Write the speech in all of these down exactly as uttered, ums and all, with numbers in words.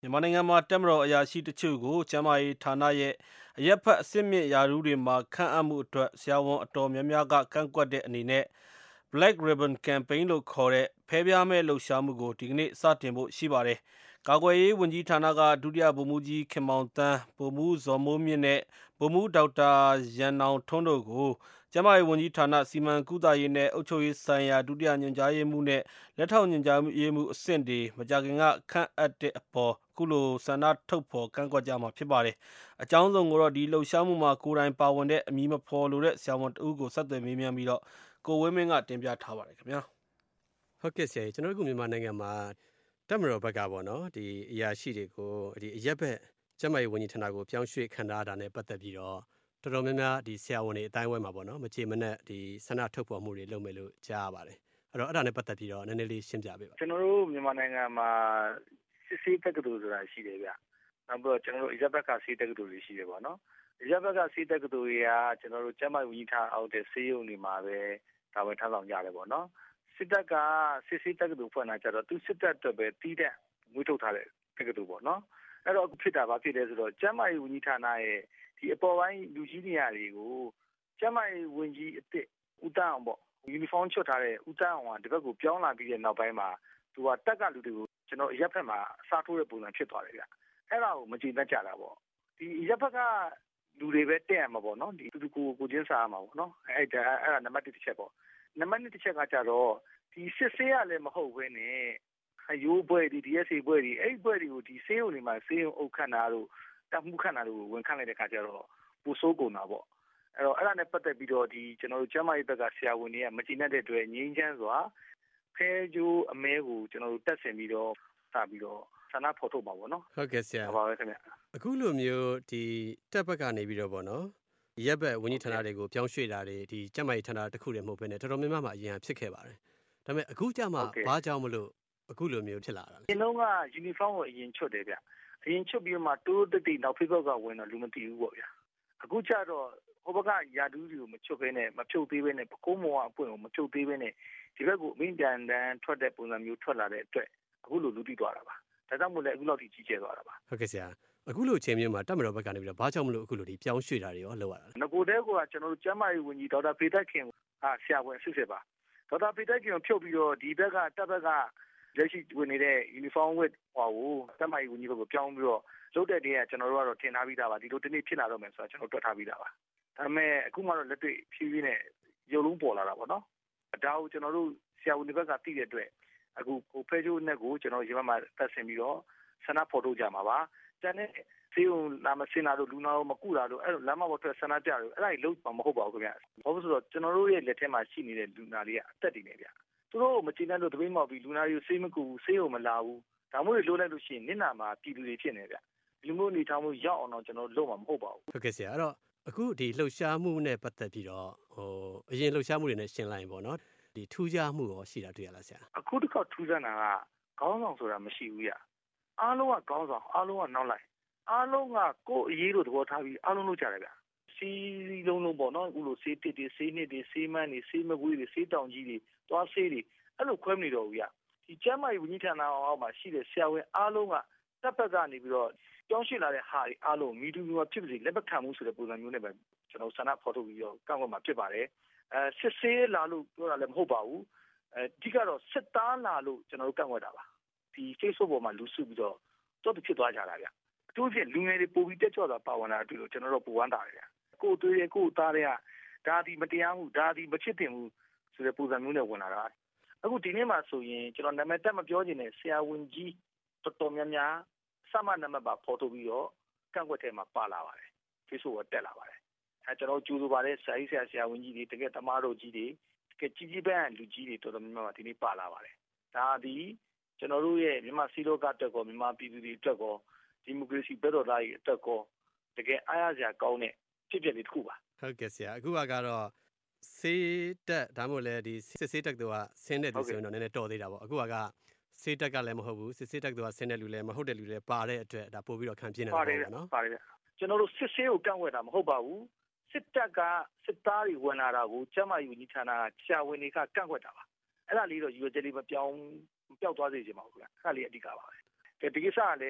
မြန်မာနိုင်ငံမှာတပ်မတော်အရာရှိတချို့ကိုကျန်းမာရေးဌာနရဲ့အရက်ဖက်အစစ်မြစ်ရာထူးတွေမှာခန့်အပ်မှုအတွက်ဆရာဝန်အတော်များများကကန့်ကွက်တဲ့အနေနဲ့ Black Ribbon Campaign လို့ခေါ်တဲ့ဖဲပြားမဲ့လှုပ်ရှားမှုကိုဒီကနေ့စတင်ဖို့ရှိပါတယ်။ကာကွယ်ရေးဝန်ကြီးဌာနကဒုတိယဗိုလ်မှူးကြီးခင်မောင်သန်း၊ဗိုလ်မှူးဇော်မိုးမြင့်နဲ့ဗိုလ်မှူးဒေါက်တာရန်နောင်ထွန်းတို့ကိုကျန်းမာရေးဝန်ကြီးဌာနစီမံကုသရေးနဲ့အုပ်ချုပ်ရေးဆိုင်ရာဒုတိယညွှန်ကြားရေးမှူးနဲ့လက်ထောက်ညွှန်ကြားရေးမှူးအဆင့်တွေမကြာခင်ကခန့်အပ်တဲ့အပေါ်အခုလိုဆန္ဒထုတ်ဖော်ကန့်ကွက်ကြမှာဖြစ်ပါတယ်။အကြောင်းစုံကိုတော့ဒီလှုပ်ရှားမှုမှာကိုယ်တိုင်ပါဝင်တဲ့အမည်မဖော်လိုတဲ့ဆရာဝန်တဦးကိုဆက်သွယ်မေးမြန်းပြီးတော့ကိုဝင်းမင်းကတင်ပြထားပါတယ်ခင်ဗျာ။ဟုတ်ကဲ့ဆရာကျွန်တော်တို့မြန်မာနိုင်ငံမှာတပ်မတော်ဘက်ကပေါ့နော်ဒီအရာရှိတွေကိုဒီအရက်ဘက်ကျန်းမာရေးဝန်ကြီးဌာနကိုပြောင်းရွှေ့ခန့်ထားတာနဲ့ပတ်သက်ပြီးတော့တော်တော်များများဒီဆရာဝန်တွေအတိုင်းအဝိုင်းမှာပေါ့နော်မချေမနက်ဒီဆန္ဒထုတ်ဖော်မှုတွေလုပ်မယ်လို့ကြားရပါတယ်။အဲ့တော့အဲ့ဒါနဲ့ပတ်သက်ပြီးတော့နည်းနည်းလေးရှင်းပြပေးပါကျွန်တော်တို့မြန်မာနိုင်ငံမှာစစ်ဆေးတက္ကသိုလ်ဆိုတာရှိတယ်ဗျ။နောက်ပြီးတော့ကျွန်တော်တို့အရက်ဘက်ကဆေးတက္ကသိုလ်တွေရှိတယ်ပေါ့နော်။အရက်ဘက်ကဆေးတက္ကသိုလ်တွေကကျွန်တော်တို့ကျန်းမာရေးဝန်ကြီးဌာနအောက်တဲ့ဆေးရုံတွေမှာပဲတာဝန်ထမ်းဆောင်ကြတယ်ပေါ့နော်။စစ်တပ်ကစစ်ဆေးတက္ကသိုလ်ဖွင့်တာကြတော့သူစစ်တပ်အတွက်ပဲတီးတဲ့ငွေထုတ်ထားတဲ့တက္ကသိုလ်ပေါ့နော်။အဲ့တော့ဖြစ်တာဘာဖြစ်လဲဆိုတော့ကျန်းမာရေးဝန်ကြီးဌာနရဲ့ဒီအပေါ်ပိုင်းလူကြီးနေရာတွေကိုကျန်းမာရေးဝန်ကြီးအစ်စ်ဦးတန်းအောင်ပေါ့ယူနီဖောင်းချွတ်ထားတဲ့ဦးတန်းအောင်ကဒီဘက်ကိုပြောင်းလာပြီးတဲ့နောက်ပိုင်းမှာသူကတက်ကလူတွေကိုကျွန်တော်ရက်ဖက်မှာအစားထိုးတဲ့ပုံစံဖြစ်သွားတယ်ဗျအဲ့ဒါကိုမကြည်တတ်ကြတာပေါ့ဒီရက်ဖက်ကလူတွေပဲတက်ရမှာပေါ့နော်ဒီသူကိုကိုချင်းစားရမှာပေါ့နော်အဲ့ဒါအဲ့ဒါနံပါတ်တစ်တစ်ချက်ပေါ့နံပါတ်နှစ်တစ်ချက်ကကြတော့ဒီစစ်ဆေးရလည်းမဟုတ်ဘဲနဲ့အယိုးဘွဲဒီ ဒီ အက်စ် အေ ဘွဲဒီအဲ့ဘွဲတွေကိုဒီဆေးရုံတွေမှာဆေးရုံအုပ်ခန့်တာတို့တပ်မှုခန့်တာတို့ဝင်ခန့်လိုက်တဲ့ခါကျတော့ပူဆိုးကုန်တာပေါ့အဲ့တော့အဲ့ဒါနဲ့ပတ်သက်ပြီးတော့ဒီကျွန်တော်တို့ကျန်းမာရေးဘက်ကဆရာဝန်တွေကမကြည်တတ်တဲ့အတွက်ငြိမ်းချမ်းစွာဖဲကြိုးအမဲကိုကျွန်တော်တို့တက်ဆင်ပြီးတော့စပြီးတော့ဆန္ဒဖော်ထုတ်ပါပေါ့နော်ဟုတ်ကဲ့ဆရာပါပဲခင်ဗျအခုလိုမျိုးဒီတက်ဘက်ကနေပြီးတော့ပေါ့နော်ရက်ဘက်ဝန်ကြီးဌာနတွေကိုပြောင်းရွှေ့တာတွေဒီကျန်းမာရေးဌာနတစ်ခုတည်းမဟုတ်ဘဲနဲ့တော်တော်များများမှာအရင်ဖြစ်ခဲ့ပါတယ်ဒါပေမဲ့အခုကြမှာဘာကြောင့်မလို့အခုလိုမျိုးဖြစ်လာတာလဲဒီလုံးကယူနီဖောင်းကိုအရင်ချွတ်တယ်ဗျအရင်ချွတ်ပြီးမှတိုးတိတ်တိတ်နောက်ဖိဘက်ကဝင်တော့လူမသိဘူးပေါ့ဗျာအခုကျတော့ဟိုဘက်ကယာဒူးတွေကိုမချွတ်ဘဲနဲ့မဖြုတ်သေးဘဲနဲ့ပကုံးမောအပွင့်ကိုမဖြုတ်သေးဘဲနဲ့ဒီဘက်ကိုအမင်းတန်တန်ထွက်တဲ့ပုံစံမျိုးထွက်လာတဲ့အတွက်အခုလိုလူတိသွားတာပါဒါကြောင့်မို့လဲအခုလောက်ထိကြီးကျယ်သွားတာပါဟုတ်ကဲ့ဆရာအခုလိုအချိန်မျိုးမှာတပ်မတော်ဘက်ကနေပြီးတော့ဘာကြောင့်မလို့အခုလိုဒီပြောင်းရွှေ့တာတွေရောလောက်ရတာလဲငကိုတဲကကျွန်တော်တို့ကျမ်းမာရေးဝန်ကြီးဒေါက်တာဖေသက်ခင်ဟာဆရာဝန်စစ်စစ်ပါဒေါက်တာဖေသက်ခင်ကိုဖြုတ်ပြီးတော့ဒီဘက်ကတပ်ဘက်ကလက်ရှိဝင်နေတဲ့ယူနီဖောင်းဝတ်ဟောကိုကျမ်းမာရေးဝန်ကြီးဘက်ကိုပြောင်းပြီးတော့လုပ်တဲ့တည်းကကျွန်တော်တို့ကတော့ထင်ထားပြီးသားပါဒီလိုတနေ့ဖြစ်လာတော့မယ်ဆိုတော့ကျွန်တော်တွက်ထားပြီးသားပါဒါပေမဲ့အခုမှတော့လက်တွေ့ဖြည်းဖြည်းနဲ့ရုပ်လုံးပေါ်လာတာပေါ့နော်ဒါကိုကျွန်တော်တို့ဆရာဝန်တွေဘက်ကသိတဲ့အတွက်အခုကိုဖဲချိုးနဲ့ကိုကျွန်တော်ရေမမှာတက်ဆင်ပြီးတော့ဆန္ဒဖော်ထုတ်ကြမှာပါကျန်တဲ့ဆေးရုံလာမစင်လာတို့လူနာတို့မကူလာတို့အဲ့လိုလမ်းမပေါ်ထွက်ဆန္ဒပြတို့အဲ့ဒါကြီးလုံးမဟုတ်ပါဘူးခင်ဗျဘာလို့ဆိုတော့ကျွန်တော်တို့ရဲ့လက်ထဲမှာရှိနေတဲ့လူနာတွေကအသက်တွေနေဗျသူတို့မကြည့်နိုင်လို့တပိမောက်ပြီးလူနာတွေကိုဆေးမကူဘူးဆေးရုံမလာဘူးဒါမှမဟုတ်လို့လိုက်လို့ရှိရင်နစ်နာမှာပြည်သူတွေဖြစ်နေဗျလူမျိုးနေထားမှုရောက်အောင်တော့ကျွန်တော်လုံးမှာမဟုတ်ပါဘူးဟုတ်ကဲ့ဆရာအဲ့တော့အခုဒီလှုပ်ရှားမှုနဲ့ပတ်သက်ပြီးတော့ဟိုအရင်လှုပ်ရှားမှုတွေနဲ့ရှင်းလိုက်ရင်ပေါ့နော်ဒီထူးခြားမှုရောရှိတာတွေ့ရလားဆရာအခုတစ်ခါထူးခြားတာကခေါင်းဆောင်ဆိုတာမရှိဘူးရအားလုံးကခေါင်းဆောင်အားလုံးကနောက်လိုက်အားလုံးကကိုယ်အရေးလို့သဘောထားပြီးအားလုံးလုပ်ကြတယ်ဗျစီးလုံးလုံးပေါ့နော်အခုလိုဆေးတစ်တွေဆေးနှစ်တွေဆေးမန်းတွေဆေးမကွေးတွေဆေးတောင်ကြီးတွေသွားဆေးတွေအဲ့လိုခွဲမနေတော့ဘူးရဒီကျမ်းမာရေးဝန်ကြီးဌာနအောက်မှာရှိတဲ့ဆရာဝန်အားလုံးကတပ်ပတ်ကနေပြီးတော့ကြောင်းရှိလာတဲ့ဟာတွေအားလုံးမီတူမျိုးဖြစ်ပါစေလက်ပတ်ခံမှုဆိုတဲ့ပုံစံမျိုးနဲ့ပဲကျွန်တော်ဆန္ဒဖော်ထုတ်ပြီးတော့ကန့်ကွက်မှာဖြစ်ပါတယ်အဲစစ်ဆေးလာလို့ပြောတာလည်းမဟုတ်ပါဘူးအဲဒီကတော့စစ်သားလာလို့ကျွန်တော်တို့ကန့်ကွက်တာပါဒီ Facebook ပေါ်မှာလူစုပြီးတော့တော့ဖြစ်သွားကြတာဗျအထူးဖြင့်လူငယ်တွေပိုပြီးတက်ကြွတာပါဝင်လာတယ်လို့ကျွန်တော်တို့ပူဝမ်းတာတယ်ဗျကိုယ်တွေးရကိုယ်သားတွေကဒါဒီမတရားမှုဒါဒီမချစ်တင်မှုဆိုတဲ့ပုံစံမျိုးနဲ့ဝင်လာတာအခုဒီနေ့မှာဆိုရင်ကျွန်တော်နာမည်တက်မပြောချင်တဲ့ဆရာဝန်ကြီးတော်တော်များများစမနံပါတ်ပါဖော်ထုတ်ပြီးတော့ကန့်ကွက်ထဲမှာပါလာပါတယ် Facebook ကတက်လာပါတယ်အဲကျွန်တော်ကြိုးဆိုပါတယ်ဆရာကြီးဆရာဆရာဝန်ကြီးတွေတကယ်သမားတော်ကြီးတွေတကယ်ကြီးကြီးပန်းလူကြီးတွေတော်တော်များများဒီနေ့ပါလာပါတယ်ဒါဒီကျွန်တော်တို့ရဲ့မြန်မာစီလောကတက်ကောမြန်မာပြည်သူတွေတက်ကောဒီမိုကရေစီဘက်တော်သားကြီးအတက်ကောတကယ်အားရစရာကောင်းတဲ့ဖြစ်ပျက်လေးတစ်ခုပါဟုတ်ကဲ့ဆရာအခုကတော့ဆေးတက်ဒါမှမဟုတ်လဲဒီစစ်ဆေးတက်တော့ဆင်းတဲ့သူဆိုရင်တော့နည်းနည်းတော်သေးတာပေါ့အခုကဆေးတက်ကလည်းမဟုတ်ဘူးစစ်ဆေးတက်တော့ဆင်းတဲ့လူလည်းမဟုတ်တဲ့လူလည်းပါတဲ့အတွက်ဒါပို့ပြီးတော့ခံပြင်းနေတာပေါ့နော်ပါတယ်ကျွန်တော်တို့စစ်ဆေးကိုကန့်ကွက်တာမဟုတ်ပါဘူးစစ်တက်ကစစ်သားတွေဝင်လာတာကိုကျမယူကြီးဌာနကဆရာဝန်တွေကကန့်ကွက်တာပါအဲ့ဒါလေးတော့ယူရချက်လေးမပြောင်းမပြောက်သွားစေချင်ပါဘူးခင်ဗျအဲ့ဒါလေးအဓိကပါပဲဒီကိစ္စကလည်း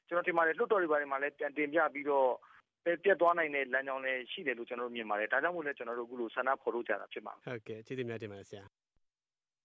ကျွန်တော်ထင်ပါတယ်လွှတ်တော်တွေဘာတွေမှာလည်းပြန်တင်ပြပြီးတော့ပြတ်သွားနိုင်တဲ့လမ်းကြောင်းလည်းရှိတယ်လို့ကျွန်တော်တို့မြင်ပါတယ်ဒါကြောင့်မို့လဲကျွန်တော်တို့အခုလိုဆန္ဒဖော်ထုတ်ကြတာဖြစ်ပါတယ်ဟုတ်ကဲ့ကျေးဇူးများတင်ပါတယ်ဆရာ